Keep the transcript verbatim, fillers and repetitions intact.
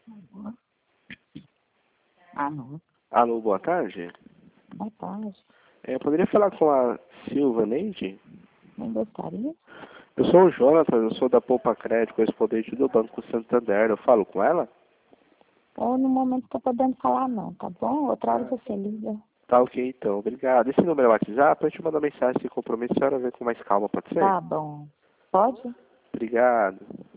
Alô? Alô, boa tarde. Boa tarde. É, eu poderia falar com a Silva Neide? Não gostaria? Eu sou o Jonathan, eu sou da Poupa Crédito, correspondente do Banco Santander. Eu falo com ela? Eu no momento não tô podendo falar não, tá bom? Outra hora você liga. Tá ok, então. Obrigado. Esse número é WhatsApp, eu te mando mensagem sem compromisso, a senhora vê com mais calma, pode ser? Tá bom. Pode? Obrigado.